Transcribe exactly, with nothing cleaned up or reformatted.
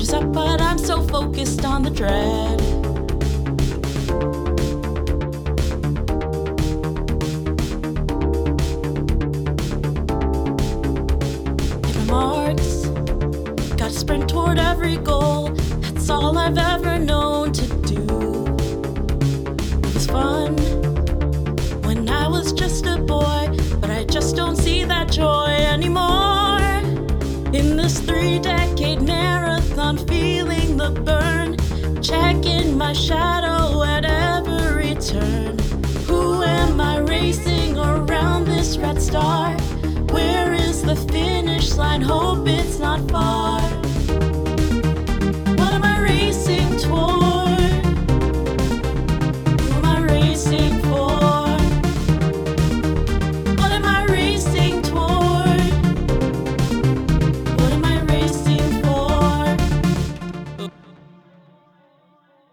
shoulders up, but I'm so focused on the dread. Hit my marks, gotta sprint toward every goal. That's all I've ever known to do. It was fun when I was just a boy, but I just don't see that joy anymore. In this three-decade marathon, feeling the burn, checking my shadow at every turn. Who am I racing around this red star? Where is the finish line? Hope it's not far.